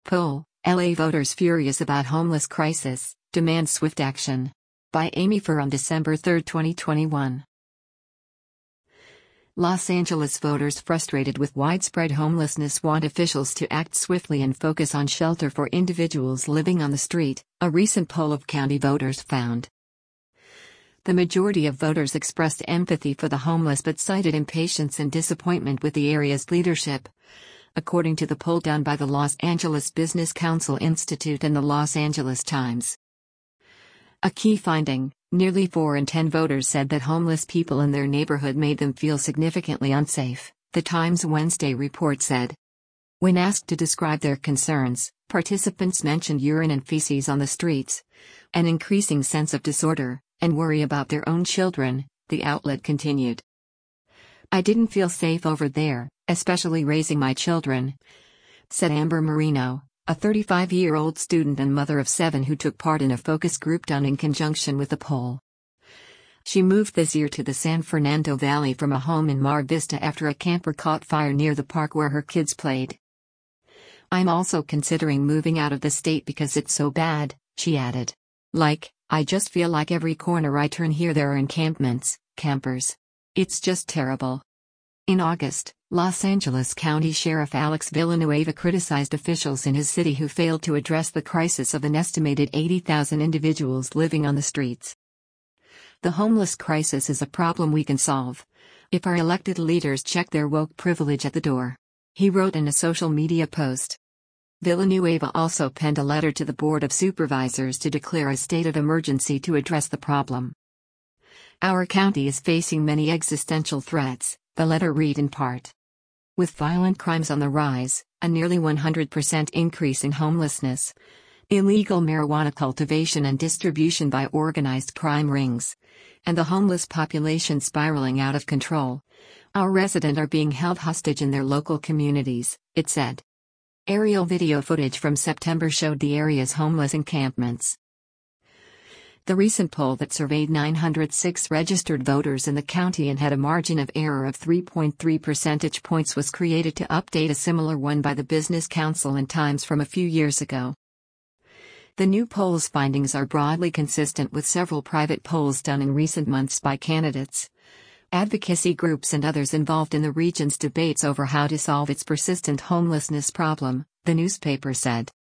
Poll: LA voters furious about homeless crisis, demand swift action. By Amy Furr on December 3, 2021. Los Angeles voters frustrated with widespread homelessness want officials to act swiftly and focus on shelter for individuals living on the street, a recent poll of county voters found. The majority of voters expressed empathy for the homeless but cited impatience and disappointment with the area's leadership, according to the poll done by the Los Angeles Business Council Institute and the Los Angeles Times. A key finding: nearly 4 in 10 voters said that homeless people in their neighborhood made them feel significantly unsafe, the Times Wednesday report said. When asked to describe their concerns, participants mentioned urine and feces on the streets, an increasing sense of disorder, and worry about their own children, the outlet continued. "I didn't feel safe over there, especially raising my children," said Amber Marino, a 35-year-old student and mother of 7 who took part in a focus group done in conjunction with the poll. She moved this year to the San Fernando Valley from a home in Mar Vista after a camper caught fire near the park where her kids played. "I'm also considering moving out of the state because it's so bad," she added. I just feel like every corner I turn here there are encampments, campers. It's just terrible." In August, Los Angeles County Sheriff Alex Villanueva criticized officials in his city who failed to address the crisis of an estimated 80,000 individuals living on the streets. "The homeless crisis is a problem we can solve if our elected leaders check their woke privilege at the door," he wrote in a social media post. Villanueva also penned a letter to the Board of Supervisors to declare a state of emergency to address the problem. "Our county is facing many existential threats," the letter read in part. With violent crimes on the rise, a nearly 100% increase in homelessness, illegal marijuana cultivation and distribution by organized crime rings, and the homeless population spiraling out of control, our residents are being held hostage in their local communities, it said. Aerial video footage from September showed the area's homeless encampments. The recent poll that surveyed 906 registered voters in the county and had a margin of error of 3.3 percentage points was created to update a similar one by the Business Council and Times from a few years ago. The new poll's findings are broadly consistent with several private polls done in recent months by candidates, advocacy groups and others involved in the region's debates over how to solve its persistent homelessness problem, the newspaper said.